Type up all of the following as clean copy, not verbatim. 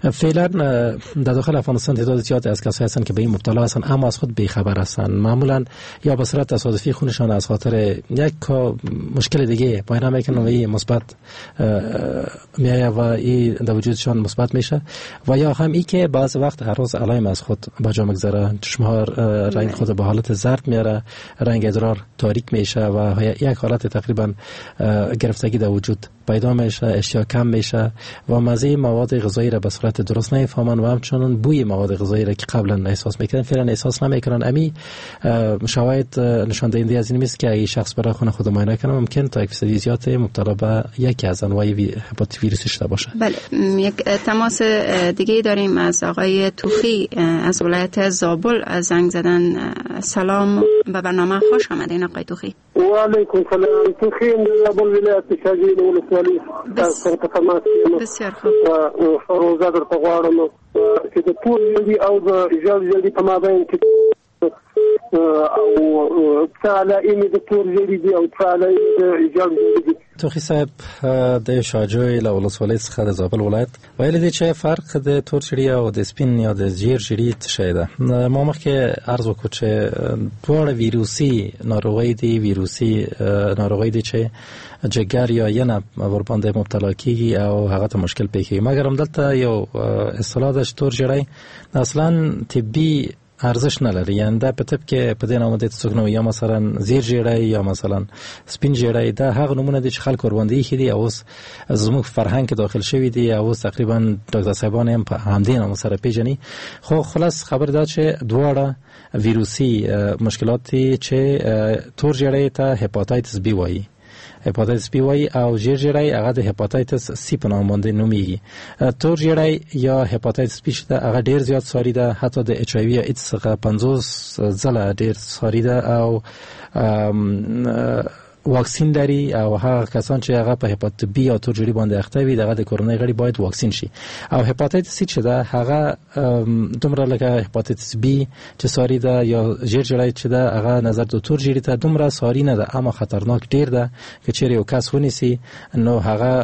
فعلا در داخل افغانستان تعداد زیادی از کسایی هستند که به این مبتلا هستند اما از خود بیخبر هستند. معمولا یا به صورت تصادفی خونشان از خاطر یک مشکل دیگه با این که نوعی مثبت میایه و این در وجودشان مثبت میشه و یا هم ای که بعض وقت هر روز علائم از خود با جا میگذاره، چشمها رنگ خود به حالت زرد میاره، رنگ ادرار تاریک میشه و یک حالت تقریبا گرفتگی در وجود پیدا میشه، اشتها کم میشه و مزه مواد غذایی را به صورت درست نمیفهمن و همچنین بوی مواد غذایی را که قبلا احساس میکردن فعلا احساس نمیکنن. امی شواهد نشان دهنده از این است که اگه شخص برای خود مطمئن کنه ممکن تا 1% زیاد مبتلا به یکی از انواع هپاتیت ویروسی شده باشه. بله، یک تماس دیگه داریم از آقای توخی از ولایت زابل زنگ زدن. سلام، به برنامه خوش آمدین آقای توخی. و علیکم سلام. توخی از زابل ولایت شاجین ولسوالی. بسیار خوب. و فروزه در تغوارم که د تور جلدی او د جلدی په مابین کې او تعالی د تور جلدی او تعالی د جلدی. توخی صاحب د شاجوی له ولسوالۍ څخه د زابل ولایت ویل دي چې فرق د تور چړي او د سپین یا د زیړ چړي څه ده. ما مخکې عرض وکړ چې دواړه ویروسي ناروغۍ دي، ویروسي ناروغۍ دي چې جګر یا ینه ور باندې مبتلا کیږي او هغه ته مشکل پیښ کیږي. مګر هم دلته یو اصطلاح ده چې تور چړي اصلا طبي ارزش نه لري، یعنی دا په طب کې په دې نامه د څوګنو یا مثلا زیر جیړی یا مثلا سپین جیړی دا هغه نمونه دي چې خلک ور باندې خېدي او اوس زموږ فرهنګ کې داخل شوی دي او اوس تقریبا ډاکټر صاحبان هم په همدې نامه سره پیژني. خو خلاص خبر دا چې دواړه ویروسي مشکلات دي چې تور جیړی ته هپاتایتس بی وایي، هپاتایتس بی وای او زیر جیړی هغه د هپاتایتس سی په نوم باندې نومیږي. تور جیړی یا هپاتایتس بی شته هغه ډیر زیات ساری ده، حتی د اچ ای وی ایدز څخه 50 ځله ډیر ساری ده او واکسین لري او هغه کسان چې هغه په هپاتایتس بی یا تور جیړی باندې اخته وي دغه د کورونای غړي باید واکسین شي. او هپاتایتس سی چې ده هغه دومره لکه هپاتایتس بی چې ساری ده یا زیر جیړی چې ده هغه نظر د تور جیړی ته دومره ساری نه ده اما خطرناک ډیر ده که چیرې یو کس ونیسي نو هغه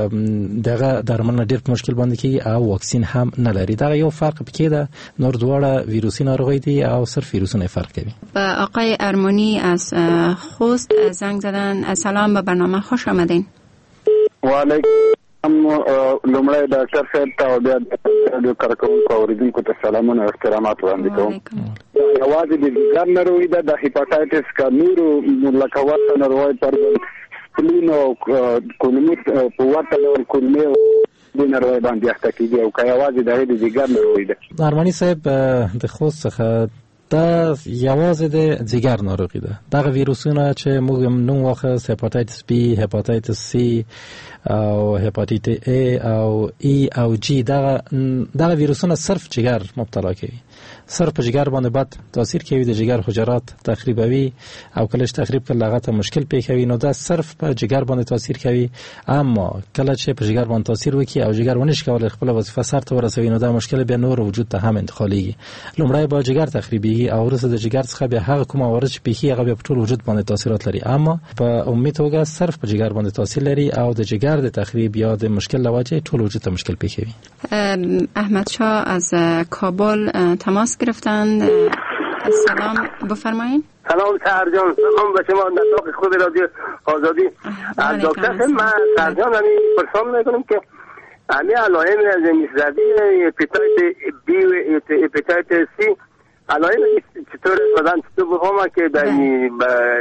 دغه درملنه ډیر مشکل باندې کیږي او واکسین هم نه لري. دا یو فرق پکې ده، نور دواړه ویروسي ناروغي دي او صرف ویروسونه فرق کوي. آقای ارمانی از خوست زنگ زدن. سلام، به برنامه خوش آمدین. و علیکم لومړی ډاکټر صاحب ته او بیا د کارکونکو اوریدونکو ته سلامونه او احترامات وړاندې کوم. یوازې د ځګر ناروغي ده، د هپاتایتس کا نورو لکه ورته ناروغۍ پر سپلین او کولمي په ورته ډول کولمي د ناروغۍ باندې اخته کېږي او که یوازې د ځګر ناروغي ده. ارمانی صاحب د خوست څخه دا یوازې د ځګر ناروغي ده. دغه ویروسونه چې موږ نوم واخیست هپاتایتس بی، هپاتایتس سی او هپاتیت ای او ای او جی دغه ویروسونه صرف جګر مبتلا کوي، صرف جګر باندې بد تاثیر کوي، د جګر حجرات تخریبوي او کله چې تخریب کړي هغه ته مشکل پیښ کوي. نو دا صرف په جګر باندې تاثیر کوي، اما کله چې په جګر باندې تاثیر وکړي او جګر ونشي کولای خپل وظیفه سرته ورسوي نو دا مشکل بیا نور وجود ته هم انتقالېږي. لومړی با جګر تخریبېږي او وروسته د جګر څخه بیا هغه کومه عوارض چې پیښي هغه بیا په ټول وجود باندې تاثیرات لري، اما په عمومي توګه صرف په جګر باندې تاثیر لري او د جګر د تخریب یا د مشکل لواجه ټول وجود ته مشکل پیښوي. احمد شاه از کابل تماس گرفتند. سلام، بفرمایید. سلام سرجان، سلام به شما نطاق خود رادیو آزادی. از دکتر من سرجان همی پرسان میکنم که همی علائم از میزدی هپاتیت بی و هپاتیت سی علائم چطور بدن چطور بفهمم که به این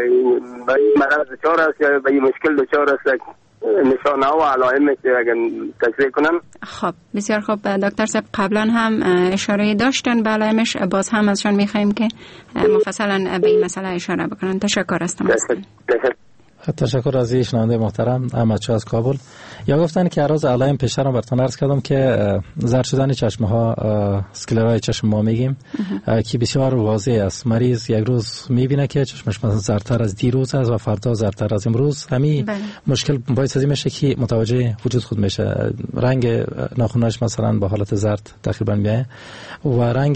مرض دچار است یا به این مشکل دچار است، نشانه ها و علائم که اگر تشریح کنم. خب بسیار خوب دکتر صاحب، قبلا هم اشاره داشتن به علائمش، باز هم ازشان میخوایم که مفصلا به این مسئله اشاره بکنن. تشکر از تماس. تشکر از شنونده محترم احمد شاه از کابل. یا گفتن که روز علائم پیشتر رو براتون عرض کردم که زرد شدن چشم ها، اسکلرای چشم ما میگیم که بسیار واضح است. مریض یک روز میبینه که چشمش مثلا زردتر از دیروز است و فردا زردتر از امروز. همین مشکل باعث از این میشه که متوجه وجود خود میشه. رنگ ناخناش مثلا با حالت زرد تقریبا میاد و رنگ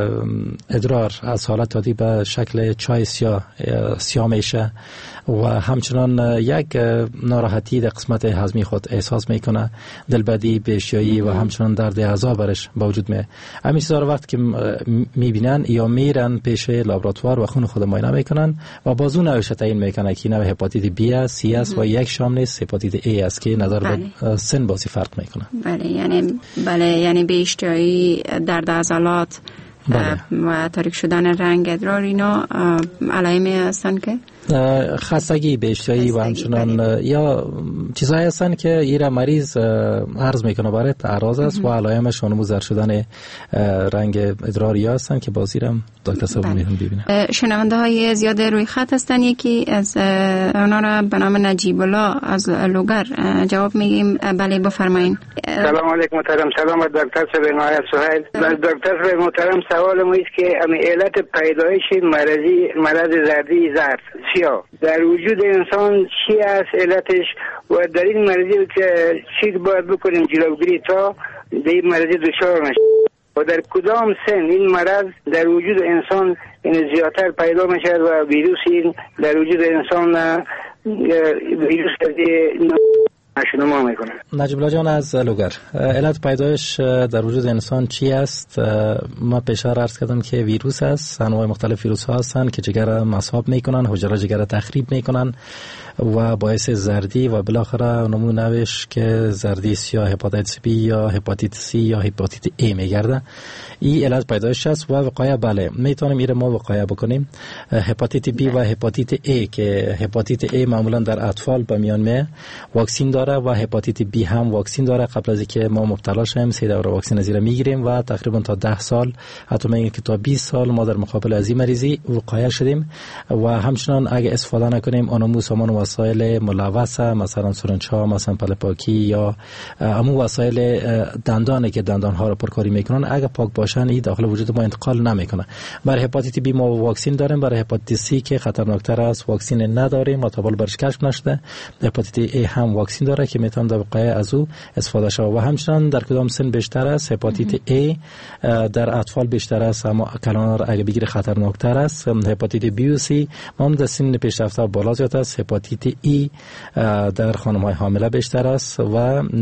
ادرار از حالت عادی به شکل چای سیاه میشه و همچنان یک ناراحتی در قسمت هضمی خود احساس میکنه، دلبدی، بی‌اشتهایی و همچنان درد اعضا برش با وجود می. همین چیزا رو وقت که میبینن یا میرن پیش لابراتوار و خون خود معاینه میکنن و بازو نوش تعیین میکنه که نوع هپاتیت بی است، سی است و یک شام نیست، هپاتیت ای است که نظر به سن بازی فرق میکنه. بله یعنی بی‌اشتهایی، درد عضلات و تاریک شدن رنگ ادرار اینا علائمی هستن که خستگی، بی‌اشتهایی و همچنان یا چیزایی هستن که ایره مریض عرض میکنه برای اعراض است و علائمش نمو زرد شدن رنگ ادراری هستن که بازیرم دکتر صاحب میتونن ببینن. شنونده های زیاد روی خط هستن، یکی از اونا را به نام نجیب الله از لوگر جواب میگیم. بله بفرمایید. سلام علیکم محترم. سلام دکتر صاحب نهایت سهیل. دکتر صاحب محترم سوال ما است که علت پیدایش مرض زردی زرد سیاه در وجود انسان چی است علتش و در این مرضی که چی باید بکنیم جلوگیری تا در این مرضی دچار نشیم و در کدام سن این مرض در وجود انسان زیادتر پیدا میشه و ویروس این در وجود انسان ویروس شنما میکنه. نجیب الله جان از لوگر، علت پیدایش در وجود انسان چی است؟ ما پیشتر عرض کردم که ویروس است، انواع مختلف ویروس ها هستند که جگر مصاب میکنن، حجره جگر تخریب میکنن و باعث زردی و بالاخره نمونهش که زردی سیاه، هپاتیت بی یا هپاتیت سی یا هپاتیت ای میگرده. این علت پیدایش است و وقایع بله میتونیم ایره ما وقایع بکنیم. هپاتیت بی و هپاتیت ای که هپاتیت ای معمولا در اطفال به میان می واکسین داره و هپاتیت بی هم واکسین داره. قبل از اینکه ما مبتلا شیم 3 دوره واکسین از میگیریم و تقریبا تا 10 سال حتی میگن که تا 20 سال ما در مقابل از این مریضی وقایع شدیم و همچنان اگه استفاده نکنیم آنمو سامان وسایل ملوث مثلا سرنج‌ها، مثلا پلپاکی یا همون وسایل دندانه که دندان‌ها رو پرکاری میکنن اگه پاک باشن این داخل وجود ما انتقال نمیکنه. برای هپاتیت بی ما واکسین داریم، برای هپاتیت سی که خطرناکتر است واکسین نداریم و تا حال برش کشف نشده. هپاتیت ای هم واکسین داره که میتونه در وقایع از او استفاده شه و همچنان در کدام سن بیشتر است هپاتیت ای در اطفال بیشتر است اما کلان اگه بگیره خطرناکتر است. هپاتیت بی و سی ما در سن پیشرفته بالا زیاد است. هپاتیت ای در خانم‌های حامله بیشتر است و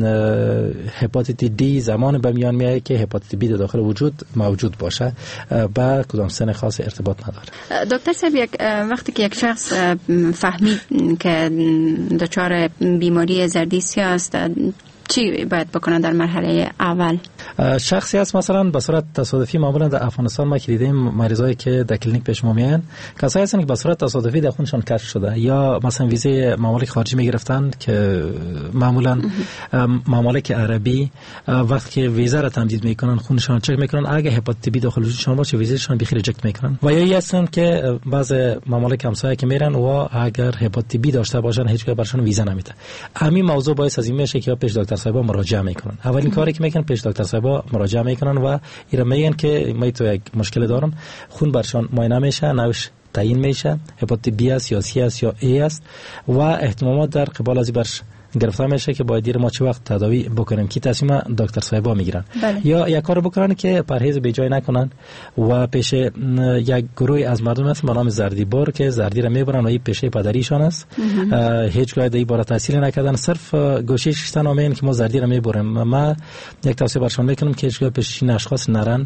هپاتیت دی زمان به میان میاد که هپاتیت بی در داخل وجود موجود باشه با کدام سن خاص ارتباط نداره. دکتر صاحب وقتی که یک شخص فهمید که دچار بیماری زردی سیاه است چی باید بکنن در مرحله اول؟ شخصی است مثلا به صورت تصادفی معمولا در افغانستان ما که دیدیم مریضایی که در کلینیک پیش ما میان کسایی هستن که به صورت تصادفی در خونشان کشف شده یا مثلا ویزه ممالک خارجی میگرفتن که معمولا ممالک عربی وقتی که ویزه را تمدید میکنن خونشان چک میکنن اگه هپاتیت بی داخل وجودشان باشه ویزهشان بخیر ریجکت میکنن و یا هستن که بعض ممالک همسایه که میرن و اگر هپاتیت بی داشته باشن هیچگاه برشون ویزه نمیده. همین موضوع باعث از این میشه که پیش دکتر صاحبا مراجعه میکنن. اولین کاری که میکنن پیش دکتر صاحبا مراجعه میکنن و اینا میگن که ما تو یک مشکل دارم، خون برشان معاینه میشه، نوش تعیین میشه، هپاتیت بی است یا سی است یا ای است و احتمالات در قبال از برش گرفتار میشه که باید دیر ما چه وقت تداوی بکنیم که تصمیم دکتر صاحبا میگیرن. یا یک کار بکنن که پرهیز به جای نکنن و پیش یک گروه از مردم هست به نام زردی بار که زردی را میبرن و این پیشه پدریشان است. هیچ گاه این بار تحصیل نکردن، صرف گوشه شستن آمین که ما زردی را میبریم. ما یک توصیه برشان میکنم که هیچ گاه پیش این اشخاص نرن.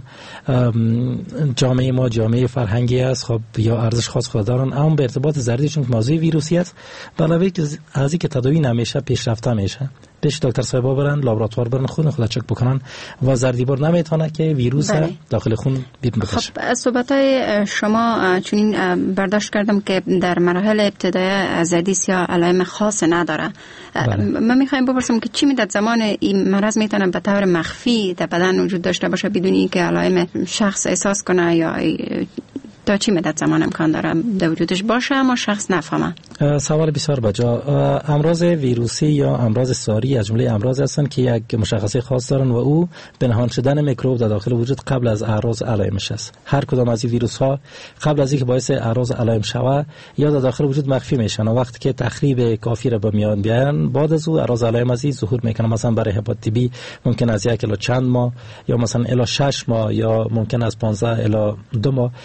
جامعه ما جامعه فرهنگی است، خب یا ارزش خاص خود دارن، اما به ارتباط زردی چون موضوع ویروسی است علاوه از اینکه تداوی نمیشه پیشرفته میشه. پیش دکتر صاحبا برن لابراتوار برن خون خود چک بکنن و زردیبار نمیتونه که ویروس داخل خون بیرون بکشه. خب صحبت‌های شما چون برداشت کردم که در مراحل ابتدایی زردی سیاه علائم خاص نداره. من میخوایم بپرسم که چی مدت زمان این مرض میتونه به طور مخفی در بدن وجود داشته باشه بدون اینکه علائم شخص احساس کنه یا تا چی مدت زمان امکان داره در وجودش باشه اما شخص نفهمه؟ سوال بسیار بجا. امراض ویروسی یا امراض ساری از جمله امراض هستند که یک مشخصه خاص دارن و او پنهان شدن میکروب در داخل وجود قبل از اعراض علائمش است. هر کدام از این ویروس ها قبل از اینکه باعث اعراض علائم شوه یا در داخل وجود مخفی میشن و وقتی که تخریب کافی را به میان بیارن بعد از او اعراض علائم از این ظهور میکنه. مثلا برای هپاتیت بی ممکن از 1 الی چند ماه یا مثلا الی 6 ماه یا ممکن از 15 الی 2 ماه، یعنی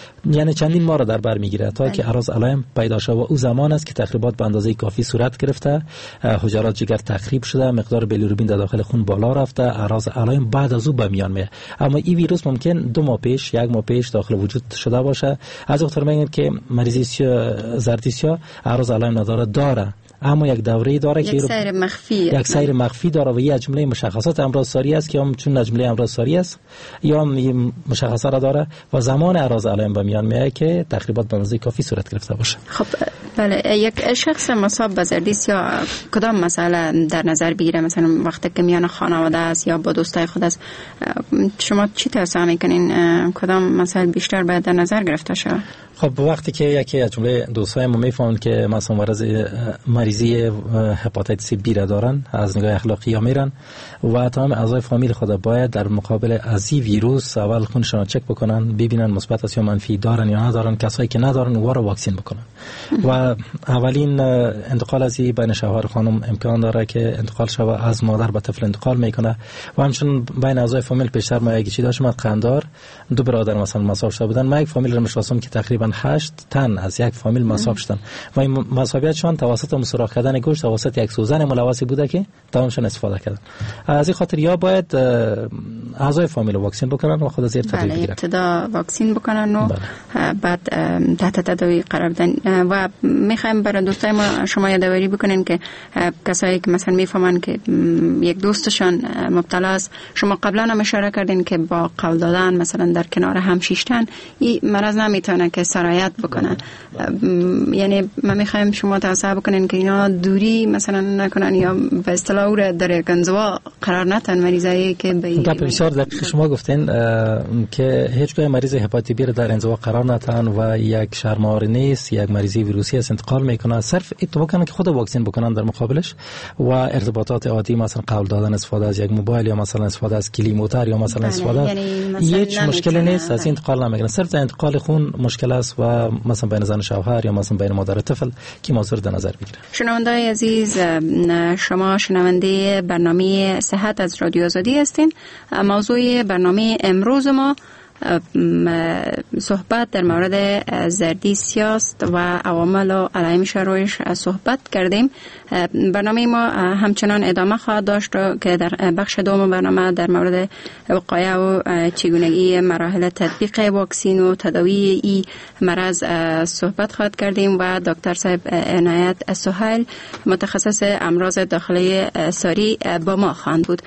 زمان چندین ماه را در بر میگیره تا که اعراض علائم پیدا شود و او زمان است که تخریبات به اندازه کافی صورت گرفته، حجرات جگر تخریب شده، مقدار بیلیروبین در داخل خون بالا رفته، اعراض علائم بعد از او به میان میاد. اما این ویروس ممکن 2 ماه پیش، 1 ماه پیش داخل وجود شده باشه. از دکتر میگن که مریضی زردیسیا اعراض علائم نداره، داره، اما یک دوره داره که یک سیر مخفی داره و یک جمله مشخصات امراض ساری است که هم چون جمله امراض ساری است یا هم مشخصات را داره و زمان اعراض علائم به میان میاد که تقریبا به اندازه کافی صورت گرفته باشه. خب بله، یک شخص مصاب به زردیسیا کدام مسئله در نظر بگیره؟ مثلا وقتی که میان خانواده است یا با دوستای خود است، شما چی توصیه میکنین کدام مسائل بیشتر باید در نظر گرفته شود؟ خب وقتی که یکی از جمله دوستای ما میفهمن که مثلا مریضی هپاتیتس بی را دارن، از نگاه اخلاقی ها میرن و تمام اعضای فامیل خود باید در مقابل از این ویروس اول خونشون را چک بکنن، ببینن مثبت است یا منفی، دارن یا ندارن. کسایی که ندارن او را واکسین بکنن و اولین انتقال از بین شوهر خانم امکان داره که انتقال شوه، از مادر به طفل انتقال میکنه و همچنین بین اعضای فامیل پیشتر ما یکی چی داشتیم، قندار 2 برادر مثلا مصاب شده بودن. ما یک فامیل را میشناسم که تقریبا 8 تن از یک فامیل مصاب شدن و این مصابیتشان توسط سوراخ کردن گوشت توسط یک سوزن ملوثی بوده که تمامشون استفاده کردن. از این خاطر یا باید اعضای فامیل واکسین بکنن و خود از تداوی بگیرن. ابتدا واکسین بکنن و بعد تحت تداوی قرار بدن. و میخوایم برای دوستای ما شما یادآوری بکنین که کسایی که مثلا میفهمن که یک دوستشان مبتلا است، شما قبلا هم اشاره کردین که با قول دادن مثلا در کنار هم شیشتن این مرض نمیتونه که سرایت بکنه. یعنی ما میخوایم شما توصیه بکنین که اینا دوری مثلا نکنن یا به اصطلاح او را در انزوا قرار ندن مریضایی که به بسیار دقیق شما گفتین که هیچ گونه مریض هپاتیت بی در انزوا قرار ندن و یک شرمار نیست، یک مریضی ویروسی است انتقال میکنه. صرف اتفاق کنه که خود واکسین بکنن در مقابلش و ارتباطات عادی مثلا قول دادن، استفاده از یک موبایل یا مثلا استفاده از کلی موتور یا مثلا استفاده هیچ مشکلی نیست، از انتقال نمیکنه. صرف انتقال خون مشکل است و مثلا بین زن شوهر یا مثلا بین مادر و طفل که موضوع در نظر بگیره. شنونده‌های عزیز، شما شنونده برنامه صحت از رادیو آزادی هستین. موضوع برنامه امروز ما صحبت در مورد زردیسیا است و عوامل و علائمش رویش صحبت کردیم. برنامه ما همچنان ادامه خواهد داشت که در بخش دوم برنامه در مورد وقایع و چگونگی مراحل تطبیق واکسین و تداوی این مرض صحبت خواهد کردیم و دکتر صاحب عنایت سهیل متخصص امراض داخلی ساری با ما خواهند بود.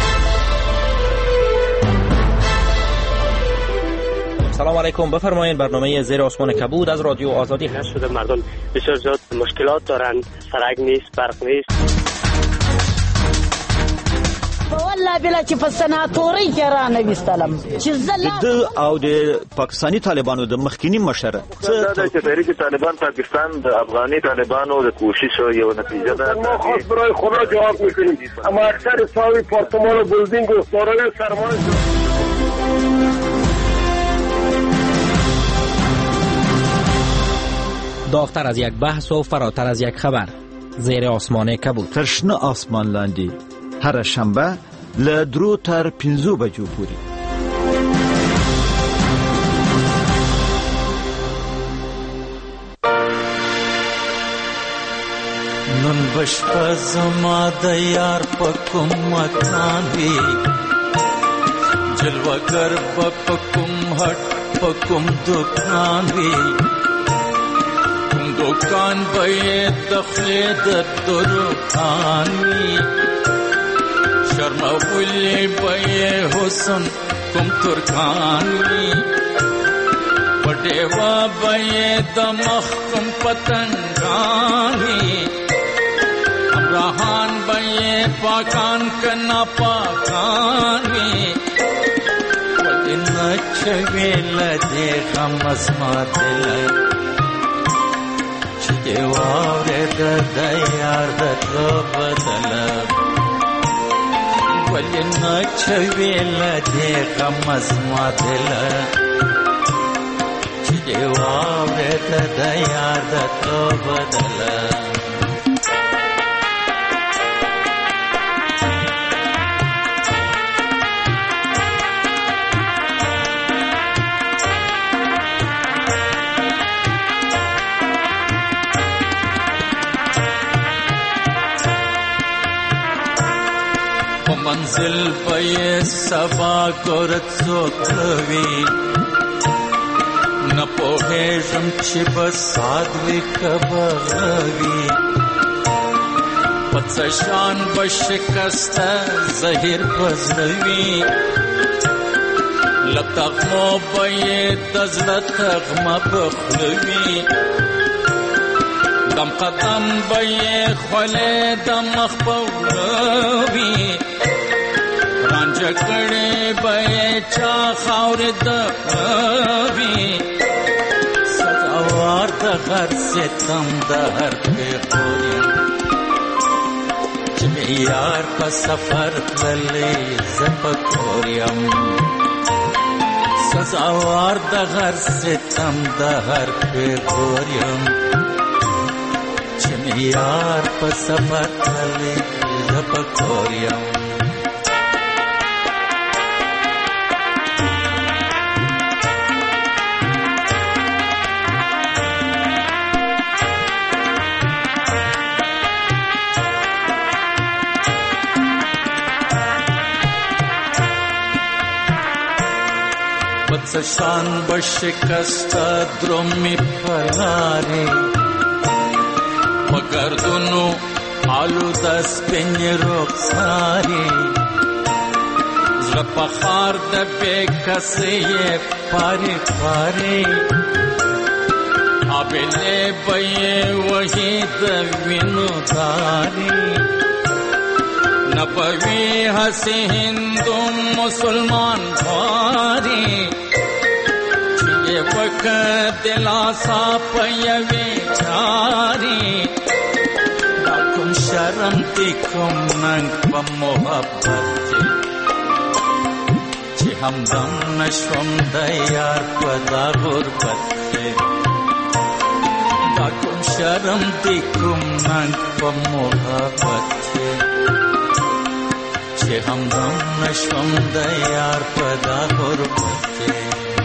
سلام علیکم، بفرمایید. برنامه زیر آسمان کبود از رادیو آزادی هست. شده مردم بسیار زیاد مشکلات دارند، سرک نیست، برق نیست. والله بلا چې په سناتوري کې را نه وستلم چې د او د پاکستانی طالبانو د مخکینی مشره دا چې تحریک طالبان پاکستان د افغاني طالبانو د کوشش یو نتیجه ده. ما خاص برای خدا جواب میکنیم، اما اکثر ساوی پارتمان و بلدینگ و سارای سرمایه داغتر از یک بحث و فراتر از یک خبر، زیر آسمان کبود. ترشنه آسمان لاندی هر شنبه لدرو تر 5 بجو پوری. نن بشپز ما د یار پکم مکان وی جلوگر پکم هټ پکم دکان وی دکان به دخل د درخان وی شرمولی به حسن کوم ترکان وی پټوا به د مخ کوم پتنګان وی امراهان به پاکان کنا پاکان وی ودن چویل دې خمس ماتل چې واره د یار د بدل ولنا چویل دې خمس ماتل چې واره د یار د بدل منزل به سبا ګورت څوکوي نه پوهېږم چې به ساد وي که به غوي په څه شان به شکسته زهیر به زړه وي له تغمو به یې د زړه تغمه به خوله وي دم قدم به یې خولې د مخ په وړه وي رانجه کړې به یې چا خاورې د وي سزاوار د هر ستم د هر پېغور یم چې مې یار په سفر تللی زه په کور یم سزاوار د هر ستم د هر پېغور یم چې مې یار په سفر تللی زه په کور یم شان بشکسته درومې په لارې په ګردونو آلوده سپینې رخسارې زړه په خار د بې کسې یې پارې پارې آبلې به یې وهي د وینو دارې نه به وي هسې هندو مسلمان خوارې وکړ دلاسا په یوې چارې دا کوم شرم دی کوم ننګ په محبت کې چې همدم نشوم د یار په دا غربت کې دا کوم شرم دی کوم ننګ په محبت کې چې همدم نشوم د یار په دا غربت کې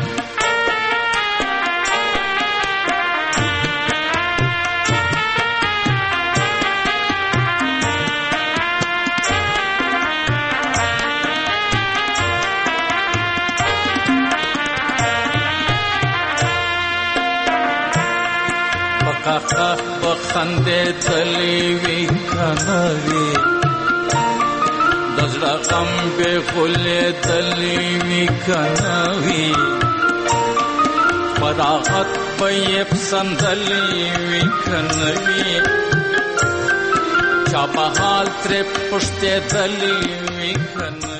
قهقه بخندېدلې وي که نه وي د زړه غم بې غولېدلې وي که نه وي فراغت به یې پسندلې وي که نه وي چا به حال ترې پوښتېدلې وي که نه